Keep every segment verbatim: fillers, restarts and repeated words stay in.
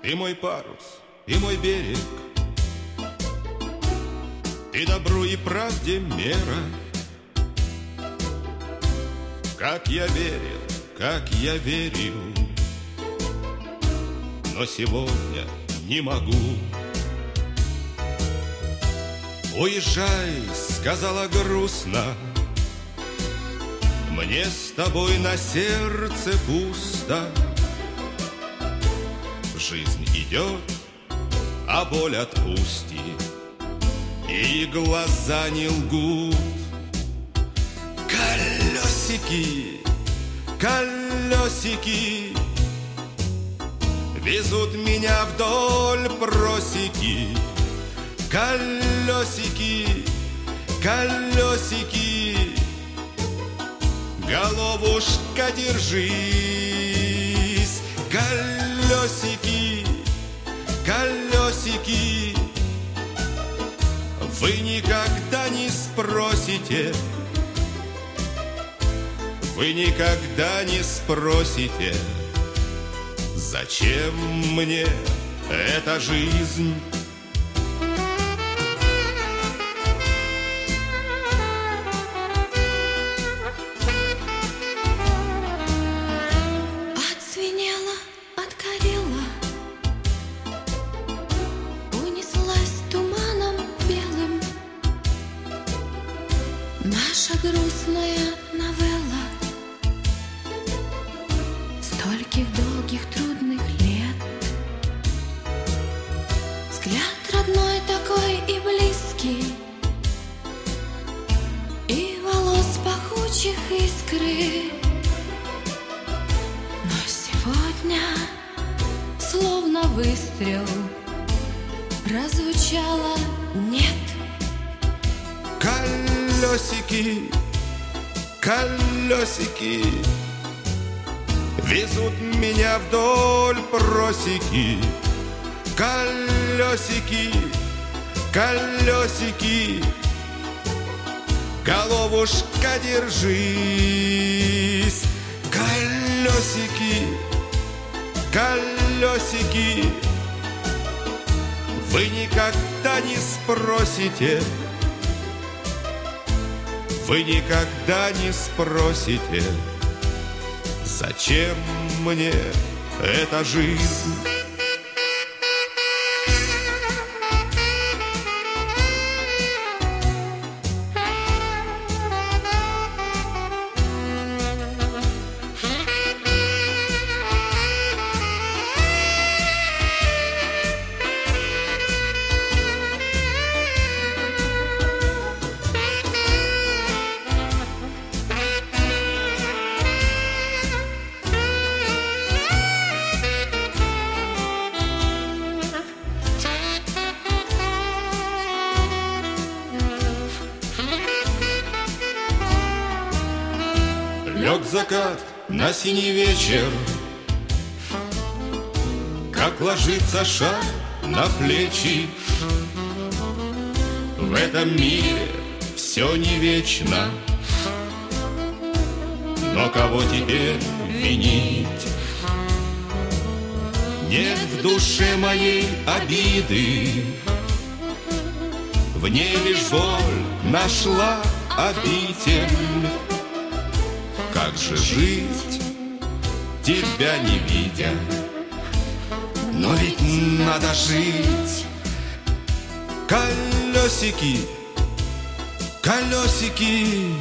Ты мой парус и мой берег, ты добру и правде мера. Как я верил, как я верил, но сегодня не могу. Уезжай, сказала грустно, мне с тобой на сердце пусто. Жизнь идет, а боль отпусти, и глаза не лгут. Колесики, колесики везут меня вдоль просеки. Колесики, колесики, головушка, держись. Колесики, колесики, вы никогда не спросите, вы никогда не спросите, зачем мне эта жизнь? Отзвенела, отгорела, унеслась туманом белым наша грустная новелла стольких долгих трудных лет. Взгляд родной такой и близкий, и волос пахучих искры. Но сегодня, словно выстрел, прозвучало «нет». Колесики, колесики везут меня вдоль просеки. Колесики, колесики, головушка, держись. Колесики, колесики, вы никогда не спросите, вы никогда не спросите, зачем мне эта жизнь? Лег закат на синий вечер, как ложится шаль на плечи. В этом мире все не вечно, но кого теперь винить? Нет в душе моей обиды, в ней лишь боль нашла обитель. Как же жить, тебя не видя? Но ведь надо жить. Колесики, колесики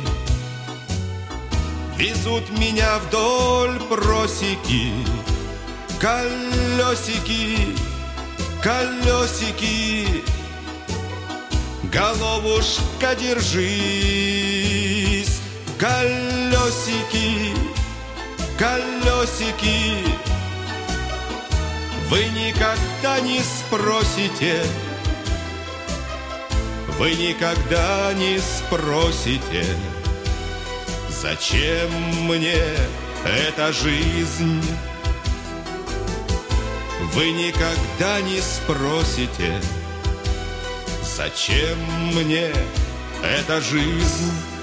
везут меня вдоль просеки. Колесики, колесики, головушка, держись. Колесики, колесики, вы никогда не спросите, вы никогда не спросите, зачем мне эта жизнь? Вы никогда не спросите, зачем мне эта жизнь?